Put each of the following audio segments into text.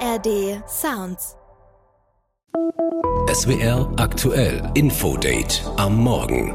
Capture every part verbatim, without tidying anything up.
A R D Sounds. S W R aktuell Infodate am Morgen.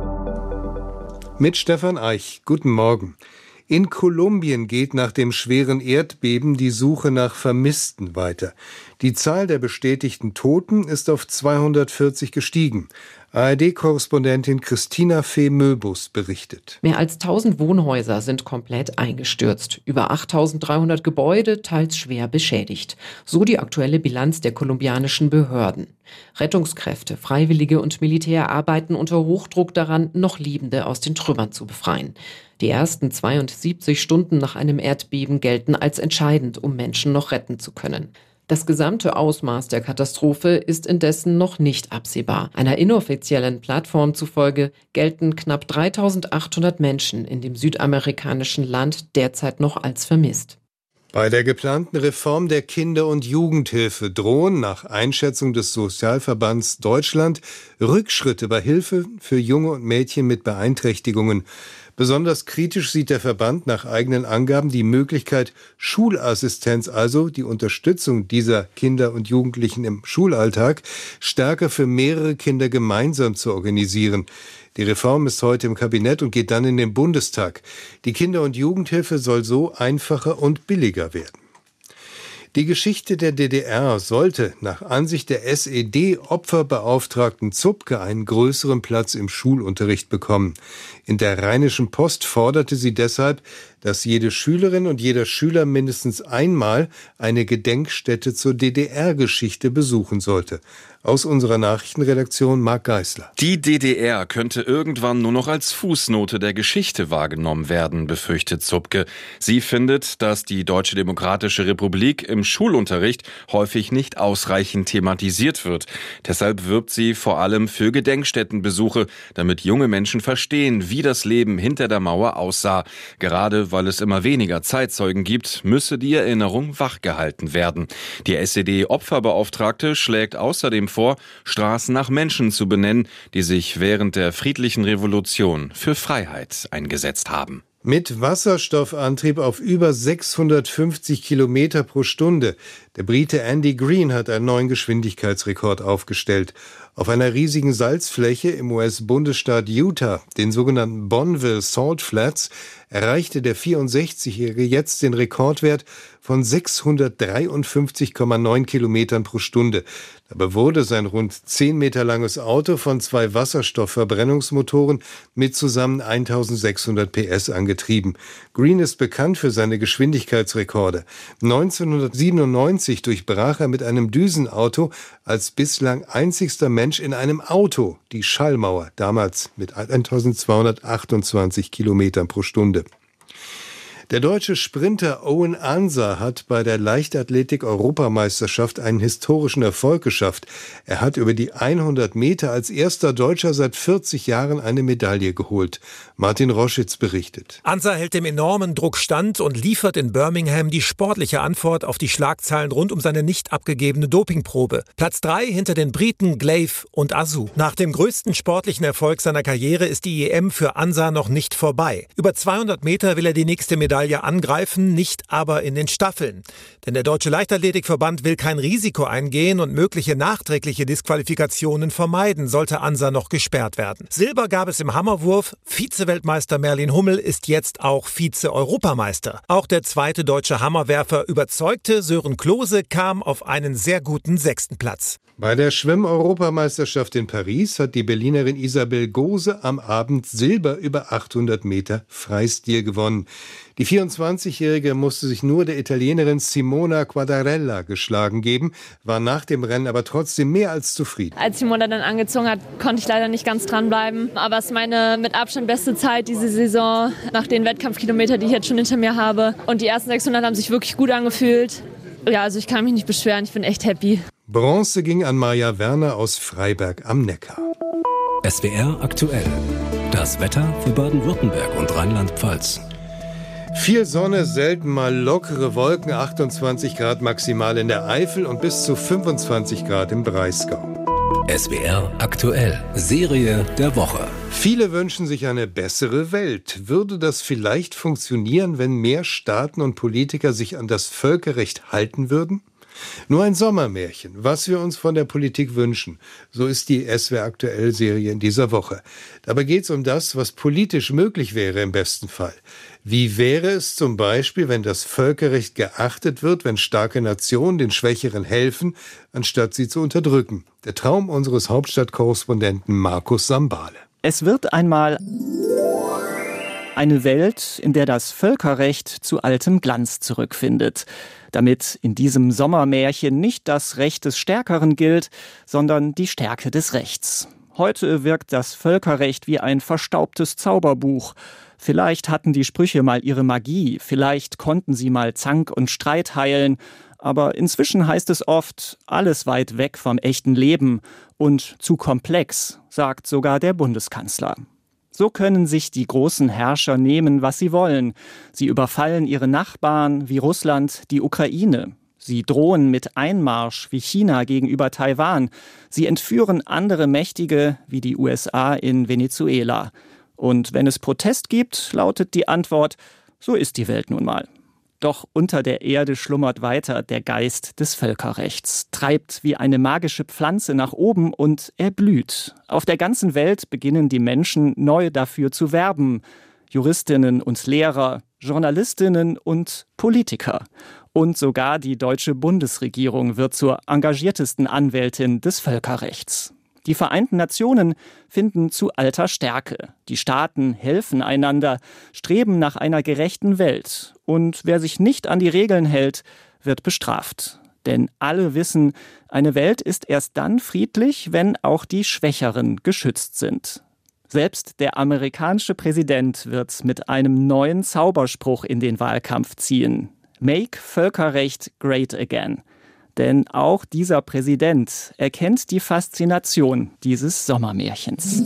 Mit Stefan Eich. Guten Morgen. In Kolumbien geht nach dem schweren Erdbeben die Suche nach Vermissten weiter. Die Zahl der bestätigten Toten ist auf zweihundertvierzig gestiegen. A R D-Korrespondentin Christina Fee-Möbus berichtet. Mehr als tausend Wohnhäuser sind komplett eingestürzt. Über achttausenddreihundert Gebäude, teils schwer beschädigt. So die aktuelle Bilanz der kolumbianischen Behörden. Rettungskräfte, Freiwillige und Militär arbeiten unter Hochdruck daran, noch Lebende aus den Trümmern zu befreien. Die ersten zweiundsiebzig Stunden nach einem Erdbeben gelten als entscheidend, um Menschen noch retten zu können. Das gesamte Ausmaß der Katastrophe ist indessen noch nicht absehbar. Einer inoffiziellen Plattform zufolge gelten knapp dreitausendachthundert Menschen in dem südamerikanischen Land derzeit noch als vermisst. Bei der geplanten Reform der Kinder- und Jugendhilfe drohen nach Einschätzung des Sozialverbands Deutschland Rückschritte bei Hilfe für Junge und Mädchen mit Beeinträchtigungen. Besonders kritisch sieht der Verband nach eigenen Angaben die Möglichkeit, Schulassistenz, also die Unterstützung dieser Kinder und Jugendlichen im Schulalltag, stärker für mehrere Kinder gemeinsam zu organisieren. Die Reform ist heute im Kabinett und geht dann in den Bundestag. Die Kinder- und Jugendhilfe soll so einfacher und billiger werden. Die Geschichte der D D R sollte nach Ansicht der S E D-Opferbeauftragten Zupke einen größeren Platz im Schulunterricht bekommen. In der Rheinischen Post forderte sie deshalb, dass jede Schülerin und jeder Schüler mindestens einmal eine Gedenkstätte zur D D R-Geschichte besuchen sollte. Aus unserer Nachrichtenredaktion Marc Geisler. Die D D R könnte irgendwann nur noch als Fußnote der Geschichte wahrgenommen werden, befürchtet Zupke. Sie findet, dass die Deutsche Demokratische Republik im Schulunterricht häufig nicht ausreichend thematisiert wird. Deshalb wirbt sie vor allem für Gedenkstättenbesuche, damit junge Menschen verstehen, wie das Leben hinter der Mauer aussah. Gerade weil es immer weniger Zeitzeugen gibt, müsse die Erinnerung wachgehalten werden. Die S E D-Opferbeauftragte schlägt außerdem vor, Straßen nach Menschen zu benennen, die sich während der friedlichen Revolution für Freiheit eingesetzt haben. Mit Wasserstoffantrieb auf über sechshundertfünfzig Kilometer pro Stunde. Der Brite Andy Green hat einen neuen Geschwindigkeitsrekord aufgestellt. Auf einer riesigen Salzfläche im U S-Bundesstaat Utah, den sogenannten Bonneville Salt Flats, erreichte der vierundsechzigjährige jetzt den Rekordwert von sechshundertdreiundfünfzig Komma neun Kilometern pro Stunde. Dabei wurde sein rund zehn Meter langes Auto von zwei Wasserstoffverbrennungsmotoren mit zusammen eintausendsechshundert P S angetrieben. Green ist bekannt für seine Geschwindigkeitsrekorde. neunzehnhundertsiebenundneunzig durchbrach er mit einem Düsenauto als bislang einzigster Mensch in einem Auto die Schallmauer, damals mit eintausendzweihundertachtundzwanzig Kilometern pro Stunde. Der deutsche Sprinter Owen Ansa hat bei der Leichtathletik-Europameisterschaft einen historischen Erfolg geschafft. Er hat über die hundert Meter als erster Deutscher seit vierzig Jahren eine Medaille geholt. Martin Roschitz berichtet. Ansa hält dem enormen Druck stand und liefert in Birmingham die sportliche Antwort auf die Schlagzeilen rund um seine nicht abgegebene Dopingprobe. Platz drei hinter den Briten Glaive und Azu. Nach dem größten sportlichen Erfolg seiner Karriere ist die E M für Ansa noch nicht vorbei. Über zweihundert Meter will er die nächste Medaille angreifen, nicht aber in den Staffeln. Denn der Deutsche Leichtathletikverband will kein Risiko eingehen und mögliche nachträgliche Disqualifikationen vermeiden, sollte Ansa noch gesperrt werden. Silber gab es im Hammerwurf. Vize-Weltmeister Merlin Hummel ist jetzt auch Vize-Europameister. Auch der zweite deutsche Hammerwerfer überzeugte. Sören Klose kam auf einen sehr guten sechsten Platz. Bei der Schwimm-Europameisterschaft in Paris hat die Berlinerin Isabel Gose am Abend Silber über achthundert Meter Freistil gewonnen. Die vierundzwanzigjährige musste sich nur der Italienerin Simona Quadarella geschlagen geben, war nach dem Rennen aber trotzdem mehr als zufrieden. Als Simona dann angezogen hat, konnte ich leider nicht ganz dranbleiben. Aber es ist meine mit Abstand beste Zeit diese Saison, nach den Wettkampfkilometern, die ich jetzt schon hinter mir habe. Und die ersten sechshundert haben sich wirklich gut angefühlt. Ja, also ich kann mich nicht beschweren, ich bin echt happy. Bronze ging an Maja Werner aus Freiberg am Neckar. S W R aktuell. Das Wetter für Baden-Württemberg und Rheinland-Pfalz. Viel Sonne, selten mal lockere Wolken, achtundzwanzig Grad maximal in der Eifel und bis zu fünfundzwanzig Grad im Breisgau. S W R aktuell. Serie der Woche. Viele wünschen sich eine bessere Welt. Würde das vielleicht funktionieren, wenn mehr Staaten und Politiker sich an das Völkerrecht halten würden? Nur ein Sommermärchen, was wir uns von der Politik wünschen. So ist die S W R aktuell Serie in dieser Woche. Dabei geht es um das, was politisch möglich wäre im besten Fall. Wie wäre es zum Beispiel, wenn das Völkerrecht geachtet wird, wenn starke Nationen den Schwächeren helfen, anstatt sie zu unterdrücken? Der Traum unseres Hauptstadtkorrespondenten Markus Sambale. Es wird einmal eine Welt, in der das Völkerrecht zu altem Glanz zurückfindet. Damit in diesem Sommermärchen nicht das Recht des Stärkeren gilt, sondern die Stärke des Rechts. Heute wirkt das Völkerrecht wie ein verstaubtes Zauberbuch. Vielleicht hatten die Sprüche mal ihre Magie, vielleicht konnten sie mal Zank und Streit heilen. Aber inzwischen heißt es oft, alles weit weg vom echten Leben und zu komplex, sagt sogar der Bundeskanzler. So können sich die großen Herrscher nehmen, was sie wollen. Sie überfallen ihre Nachbarn wie Russland die Ukraine. Sie drohen mit Einmarsch wie China gegenüber Taiwan. Sie entführen andere Mächtige wie die U S A in Venezuela. Und wenn es Protest gibt, lautet die Antwort, so ist die Welt nun mal. Doch unter der Erde schlummert weiter der Geist des Völkerrechts, treibt wie eine magische Pflanze nach oben und er blüht. Auf der ganzen Welt beginnen die Menschen neu dafür zu werben. Juristinnen und Lehrer, Journalistinnen und Politiker. Und sogar die deutsche Bundesregierung wird zur engagiertesten Anwältin des Völkerrechts. Die Vereinten Nationen finden zu alter Stärke. Die Staaten helfen einander, streben nach einer gerechten Welt. Und wer sich nicht an die Regeln hält, wird bestraft. Denn alle wissen, eine Welt ist erst dann friedlich, wenn auch die Schwächeren geschützt sind. Selbst der amerikanische Präsident wird mit einem neuen Zauberspruch in den Wahlkampf ziehen. Make Völkerrecht great again. Denn auch dieser Präsident erkennt die Faszination dieses Sommermärchens.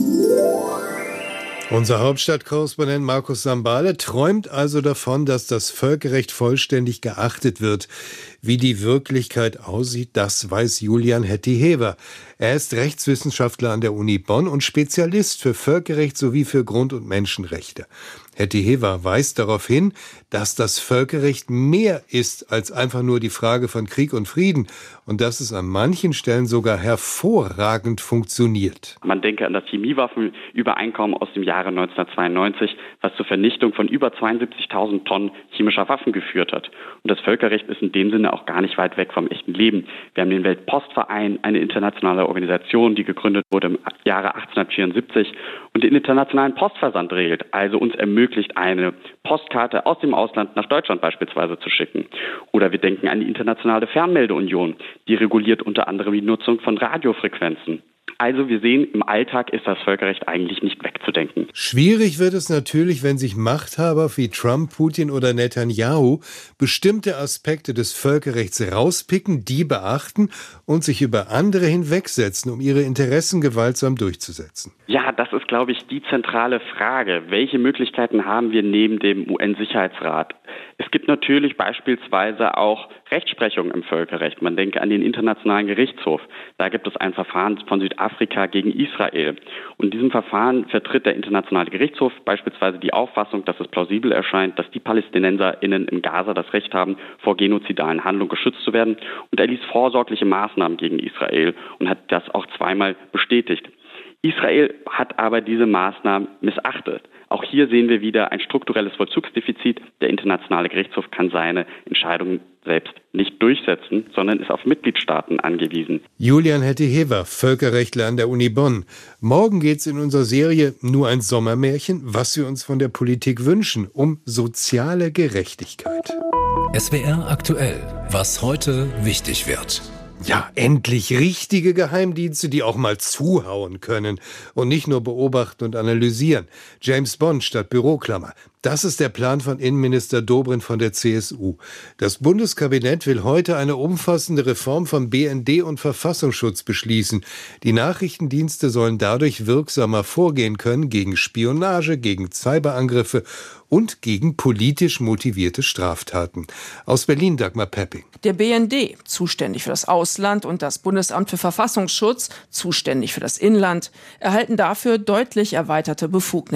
Unser Hauptstadtkorrespondent Markus Sambale träumt also davon, dass das Völkerrecht vollständig geachtet wird. Wie die Wirklichkeit aussieht, das weiß Julian Hetty-Hever. Er ist Rechtswissenschaftler an der Uni Bonn und Spezialist für Völkerrecht sowie für Grund- und Menschenrechte. Hetty-Hever weist darauf hin, dass das Völkerrecht mehr ist als einfach nur die Frage von Krieg und Frieden und dass es an manchen Stellen sogar hervorragend funktioniert. Man denke an das Chemiewaffenübereinkommen aus dem Jahre neunzehnhundertzweiundneunzig, was zur Vernichtung von über zweiundsiebzigtausend Tonnen chemischer Waffen geführt hat. Und das Völkerrecht ist in dem Sinne auch gar nicht weit weg vom echten Leben. Wir haben den Weltpostverein, eine internationale Organisation, die gegründet wurde im Jahre achtzehnhundertvierundsiebzig und den internationalen Postversand regelt, also uns ermöglicht, eine Postkarte aus dem Ausland nach Deutschland beispielsweise zu schicken. Oder wir denken an die internationale Fernmeldeunion, die reguliert unter anderem die Nutzung von Radiofrequenzen. Also wir sehen, im Alltag ist das Völkerrecht eigentlich nicht wegzudenken. Schwierig wird es natürlich, wenn sich Machthaber wie Trump, Putin oder Netanyahu bestimmte Aspekte des Völkerrechts rauspicken, die beachten und sich über andere hinwegsetzen, um ihre Interessen gewaltsam durchzusetzen. Ja, das ist, glaube ich, die zentrale Frage. Welche Möglichkeiten haben wir neben dem U N-Sicherheitsrat? Es gibt natürlich beispielsweise auch Rechtsprechung im Völkerrecht. Man denke an den Internationalen Gerichtshof. Da gibt es ein Verfahren von Südafrika gegen Israel. Und in diesem Verfahren vertritt der Internationale Gerichtshof beispielsweise die Auffassung, dass es plausibel erscheint, dass die PalästinenserInnen im Gaza das Recht haben, vor genozidalen Handlungen geschützt zu werden. Und er ließ vorsorgliche Maßnahmen gegen Israel und hat das auch zweimal bestätigt. Israel hat aber diese Maßnahmen missachtet. Auch hier sehen wir wieder ein strukturelles Vollzugsdefizit. Der Internationale Gerichtshof kann seine Entscheidungen selbst nicht durchsetzen, sondern ist auf Mitgliedstaaten angewiesen. Julian Hetty-Hever, Völkerrechtler an der Uni Bonn. Morgen geht es in unserer Serie Nur ein Sommermärchen, was wir uns von der Politik wünschen, um soziale Gerechtigkeit. S W R aktuell, was heute wichtig wird. Ja, endlich richtige Geheimdienste, die auch mal zuhauen können und nicht nur beobachten und analysieren. James Bond statt Büroklammer. Das ist der Plan von Innenminister Dobrindt von der C S U. Das Bundeskabinett will heute eine umfassende Reform von B N D und Verfassungsschutz beschließen. Die Nachrichtendienste sollen dadurch wirksamer vorgehen können gegen Spionage, gegen Cyberangriffe und gegen politisch motivierte Straftaten. Aus Berlin Dagmar Pepping. Der B N D, zuständig für das Ausland, und das Bundesamt für Verfassungsschutz, zuständig für das Inland, erhalten dafür deutlich erweiterte Befugnisse.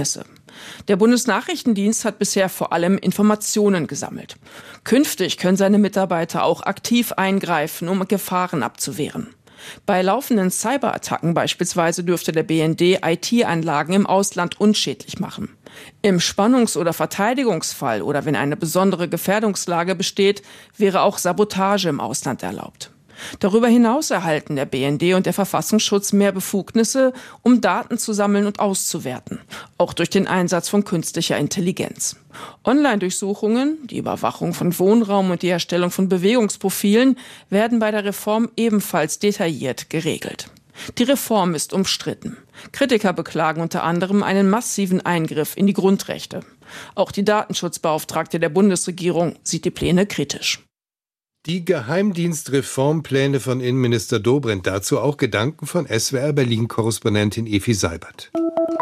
Der Bundesnachrichtendienst hat bisher vor allem Informationen gesammelt. Künftig können seine Mitarbeiter auch aktiv eingreifen, um Gefahren abzuwehren. Bei laufenden Cyberattacken beispielsweise dürfte der B N D I T-Anlagen im Ausland unschädlich machen. Im Spannungs- oder Verteidigungsfall oder wenn eine besondere Gefährdungslage besteht, wäre auch Sabotage im Ausland erlaubt. Darüber hinaus erhalten der B N D und der Verfassungsschutz mehr Befugnisse, um Daten zu sammeln und auszuwerten, auch durch den Einsatz von künstlicher Intelligenz. Online-Durchsuchungen, die Überwachung von Wohnraum und die Erstellung von Bewegungsprofilen werden bei der Reform ebenfalls detailliert geregelt. Die Reform ist umstritten. Kritiker beklagen unter anderem einen massiven Eingriff in die Grundrechte. Auch die Datenschutzbeauftragte der Bundesregierung sieht die Pläne kritisch. Die Geheimdienstreformpläne von Innenminister Dobrindt. Dazu auch Gedanken von S W R Berlin-Korrespondentin Evi Seibert.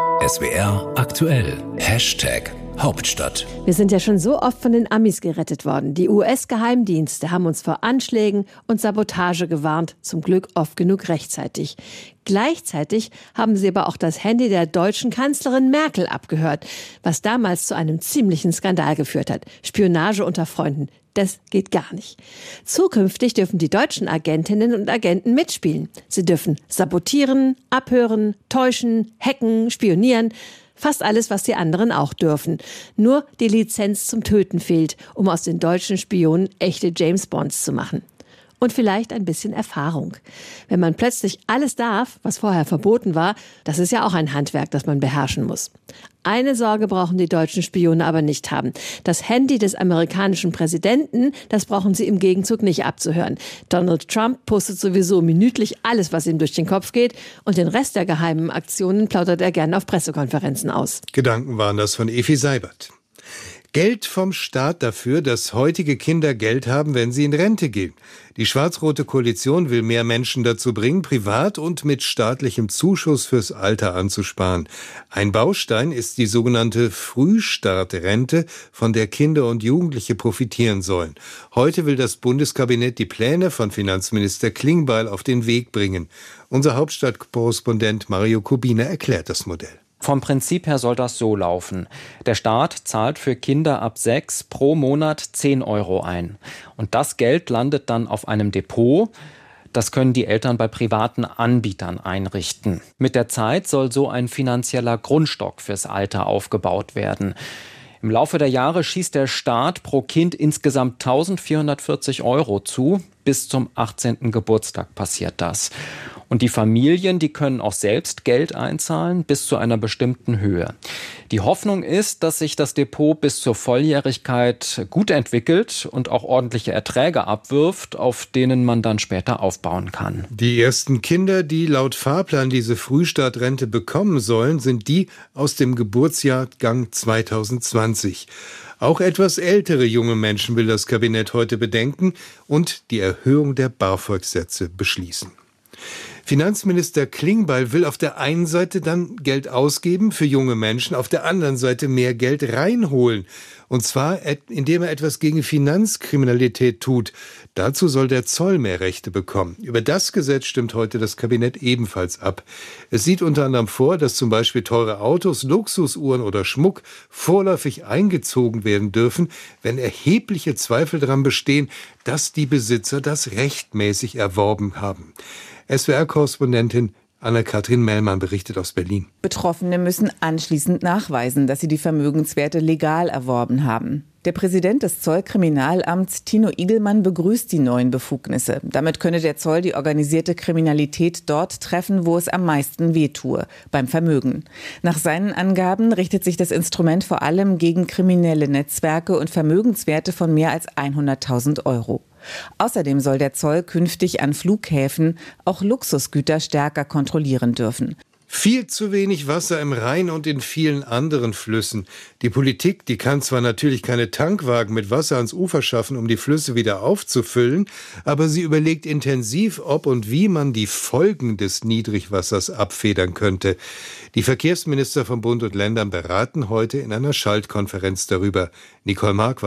S W R aktuell. Hashtag Hauptstadt. Wir sind ja schon so oft von den Amis gerettet worden. Die U S-Geheimdienste haben uns vor Anschlägen und Sabotage gewarnt. Zum Glück oft genug rechtzeitig. Gleichzeitig haben sie aber auch das Handy der deutschen Kanzlerin Merkel abgehört, was damals zu einem ziemlichen Skandal geführt hat. Spionage unter Freunden. Das geht gar nicht. Zukünftig dürfen die deutschen Agentinnen und Agenten mitspielen. Sie dürfen sabotieren, abhören, täuschen, hacken, spionieren. Fast alles, was die anderen auch dürfen. Nur die Lizenz zum Töten fehlt, um aus den deutschen Spionen echte James Bonds zu machen. Und vielleicht ein bisschen Erfahrung. Wenn man plötzlich alles darf, was vorher verboten war, das ist ja auch ein Handwerk, das man beherrschen muss. Eine Sorge brauchen die deutschen Spione aber nicht haben. Das Handy des amerikanischen Präsidenten, das brauchen sie im Gegenzug nicht abzuhören. Donald Trump postet sowieso minütlich alles, was ihm durch den Kopf geht, und den Rest der geheimen Aktionen plaudert er gerne auf Pressekonferenzen aus. Gedanken waren das von Evi Seibert. Geld vom Staat dafür, dass heutige Kinder Geld haben, wenn sie in Rente gehen. Die schwarz-rote Koalition will mehr Menschen dazu bringen, privat und mit staatlichem Zuschuss fürs Alter anzusparen. Ein Baustein ist die sogenannte Frühstartrente, von der Kinder und Jugendliche profitieren sollen. Heute will das Bundeskabinett die Pläne von Finanzminister Klingbeil auf den Weg bringen. Unser Hauptstadtkorrespondent Mario Kubina erklärt das Modell. Vom Prinzip her soll das so laufen. Der Staat zahlt für Kinder ab sechs pro Monat zehn Euro ein. Und das Geld landet dann auf einem Depot. Das können die Eltern bei privaten Anbietern einrichten. Mit der Zeit soll so ein finanzieller Grundstock fürs Alter aufgebaut werden. Im Laufe der Jahre schießt der Staat pro Kind insgesamt eintausendvierhundertvierzig Euro zu. Bis zum achtzehnten Geburtstag passiert das. Und die Familien, die können auch selbst Geld einzahlen, bis zu einer bestimmten Höhe. Die Hoffnung ist, dass sich das Depot bis zur Volljährigkeit gut entwickelt und auch ordentliche Erträge abwirft, auf denen man dann später aufbauen kann. Die ersten Kinder, die laut Fahrplan diese Frühstartrente bekommen sollen, sind die aus dem Geburtsjahrgang zweitausendzwanzig. Auch etwas ältere junge Menschen will das Kabinett heute bedenken und die Erhöhung der BAföG-Sätze beschließen. Finanzminister Klingbeil will auf der einen Seite dann Geld ausgeben für junge Menschen, auf der anderen Seite mehr Geld reinholen. Und zwar, indem er etwas gegen Finanzkriminalität tut. Dazu soll der Zoll mehr Rechte bekommen. Über das Gesetz stimmt heute das Kabinett ebenfalls ab. Es sieht unter anderem vor, dass zum Beispiel teure Autos, Luxusuhren oder Schmuck vorläufig eingezogen werden dürfen, wenn erhebliche Zweifel daran bestehen, dass die Besitzer das rechtmäßig erworben haben. S W R-Korrespondentin Anne-Kathrin Mellmann berichtet aus Berlin. Betroffene müssen anschließend nachweisen, dass sie die Vermögenswerte legal erworben haben. Der Präsident des Zollkriminalamts, Tino Igelmann, begrüßt die neuen Befugnisse. Damit könne der Zoll die organisierte Kriminalität dort treffen, wo es am meisten wehtue, beim Vermögen. Nach seinen Angaben richtet sich das Instrument vor allem gegen kriminelle Netzwerke und Vermögenswerte von mehr als hunderttausend Euro. Außerdem soll der Zoll künftig an Flughäfen auch Luxusgüter stärker kontrollieren dürfen. Viel zu wenig Wasser im Rhein und in vielen anderen Flüssen. Die Politik, die kann zwar natürlich keine Tankwagen mit Wasser ans Ufer schaffen, um die Flüsse wieder aufzufüllen, aber sie überlegt intensiv, ob und wie man die Folgen des Niedrigwassers abfedern könnte. Die Verkehrsminister von Bund und Ländern beraten heute in einer Schaltkonferenz darüber. Nicole Markwald.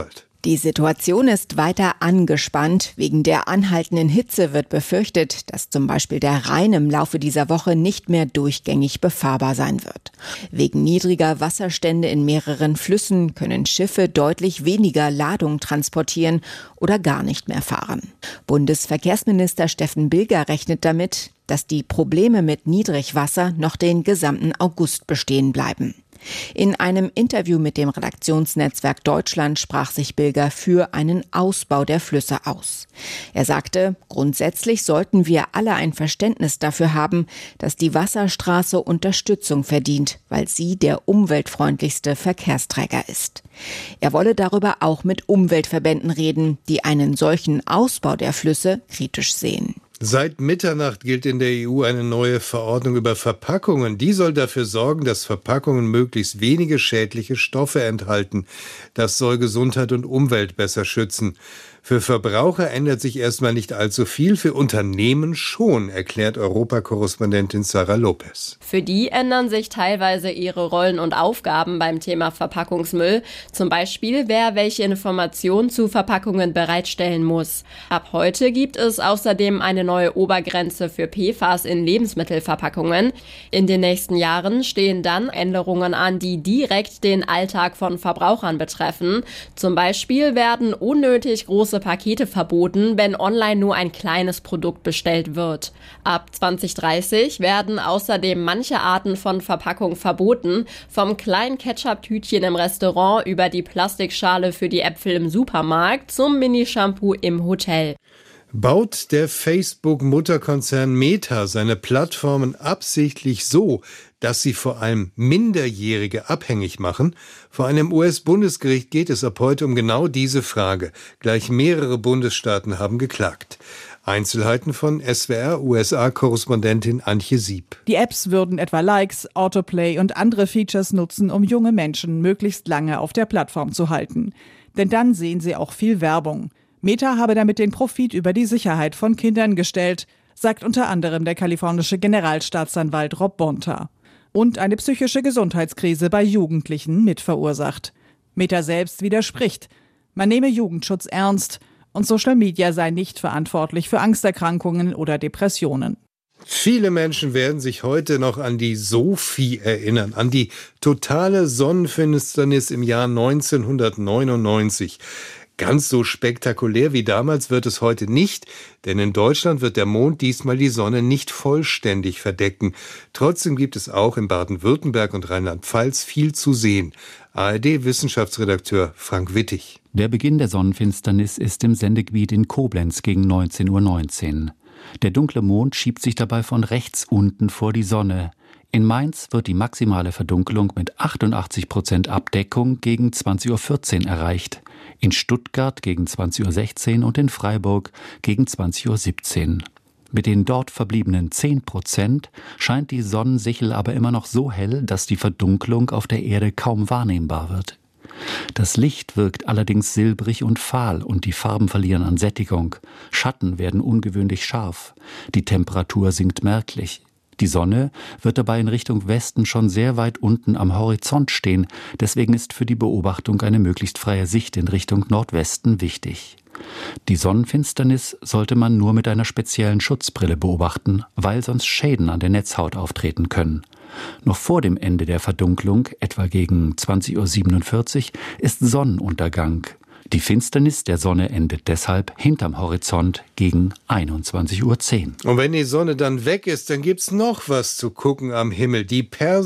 Die Situation ist weiter angespannt. Wegen der anhaltenden Hitze wird befürchtet, dass zum Beispiel der Rhein im Laufe dieser Woche nicht mehr durchgängig befahrbar sein wird. Wegen niedriger Wasserstände in mehreren Flüssen können Schiffe deutlich weniger Ladung transportieren oder gar nicht mehr fahren. Bundesverkehrsminister Steffen Bilger rechnet damit, dass die Probleme mit Niedrigwasser noch den gesamten August bestehen bleiben. In einem Interview mit dem Redaktionsnetzwerk Deutschland sprach sich Bilger für einen Ausbau der Flüsse aus. Er sagte, grundsätzlich sollten wir alle ein Verständnis dafür haben, dass die Wasserstraße Unterstützung verdient, weil sie der umweltfreundlichste Verkehrsträger ist. Er wolle darüber auch mit Umweltverbänden reden, die einen solchen Ausbau der Flüsse kritisch sehen. Seit Mitternacht gilt in der E U eine neue Verordnung über Verpackungen. Die soll dafür sorgen, dass Verpackungen möglichst wenige schädliche Stoffe enthalten. Das soll Gesundheit und Umwelt besser schützen. Für Verbraucher ändert sich erstmal nicht allzu viel, für Unternehmen schon, erklärt Europakorrespondentin Sarah Lopez. Für die ändern sich teilweise ihre Rollen und Aufgaben beim Thema Verpackungsmüll. Zum Beispiel, wer welche Informationen zu Verpackungen bereitstellen muss. Ab heute gibt es außerdem eine neue Obergrenze für P F A S in Lebensmittelverpackungen. In den nächsten Jahren stehen dann Änderungen an, die direkt den Alltag von Verbrauchern betreffen. Zum Beispiel werden unnötig große Pakete verboten, wenn online nur ein kleines Produkt bestellt wird. Ab zwanzig dreißig werden außerdem manche Arten von Verpackung verboten, vom kleinen Ketchup-Tütchen im Restaurant über die Plastikschale für die Äpfel im Supermarkt zum Mini-Shampoo im Hotel. Baut der Facebook-Mutterkonzern Meta seine Plattformen absichtlich so, dass sie vor allem Minderjährige abhängig machen? Vor einem U S-Bundesgericht geht es ab heute um genau diese Frage. Gleich mehrere Bundesstaaten haben geklagt. Einzelheiten von S W R-U S A-Korrespondentin Antje Sieb. Die Apps würden etwa Likes, Autoplay und andere Features nutzen, um junge Menschen möglichst lange auf der Plattform zu halten. Denn dann sehen sie auch viel Werbung. Meta habe damit den Profit über die Sicherheit von Kindern gestellt, sagt unter anderem der kalifornische Generalstaatsanwalt Rob Bonta. Und eine psychische Gesundheitskrise bei Jugendlichen mitverursacht. Meta selbst widerspricht. Man nehme Jugendschutz ernst und Social Media sei nicht verantwortlich für Angsterkrankungen oder Depressionen. Viele Menschen werden sich heute noch an die Sophie erinnern, an die totale Sonnenfinsternis im Jahr neunzehnhundertneunundneunzig. Ganz so spektakulär wie damals wird es heute nicht, denn in Deutschland wird der Mond diesmal die Sonne nicht vollständig verdecken. Trotzdem gibt es auch in Baden-Württemberg und Rheinland-Pfalz viel zu sehen. A R D-Wissenschaftsredakteur Frank Wittig. Der Beginn der Sonnenfinsternis ist im Sendegebiet in Koblenz gegen neunzehn Uhr neunzehn. Der dunkle Mond schiebt sich dabei von rechts unten vor die Sonne. In Mainz wird die maximale Verdunkelung mit achtundachtzig Prozent Abdeckung gegen zwanzig Uhr vierzehn erreicht. In Stuttgart gegen zwanzig Uhr sechzehn und in Freiburg gegen zwanzig Uhr siebzehn. Mit den dort verbliebenen zehn Prozent scheint die Sonnensichel aber immer noch so hell, dass die Verdunklung auf der Erde kaum wahrnehmbar wird. Das Licht wirkt allerdings silbrig und fahl und die Farben verlieren an Sättigung. Schatten werden ungewöhnlich scharf. Die Temperatur sinkt merklich. Die Sonne wird dabei in Richtung Westen schon sehr weit unten am Horizont stehen. Deswegen ist für die Beobachtung eine möglichst freie Sicht in Richtung Nordwesten wichtig. Die Sonnenfinsternis sollte man nur mit einer speziellen Schutzbrille beobachten, weil sonst Schäden an der Netzhaut auftreten können. Noch vor dem Ende der Verdunklung, etwa gegen zwanzig Uhr siebenundvierzig, ist Sonnenuntergang. Die Finsternis der Sonne endet deshalb hinterm Horizont gegen einundzwanzig Uhr zehn. Und wenn die Sonne dann weg ist, dann gibt's noch was zu gucken am Himmel. Die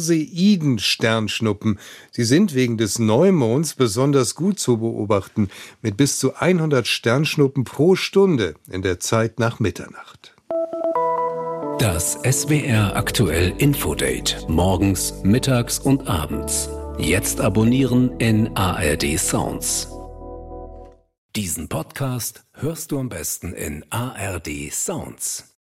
Perseiden-Sternschnuppen. Sie sind wegen des Neumonds besonders gut zu beobachten. Mit bis zu hundert Sternschnuppen pro Stunde in der Zeit nach Mitternacht. Das S W R aktuell Infodate. Morgens, mittags und abends. Jetzt abonnieren in A R D Sounds. Diesen Podcast hörst du am besten in A R D Sounds.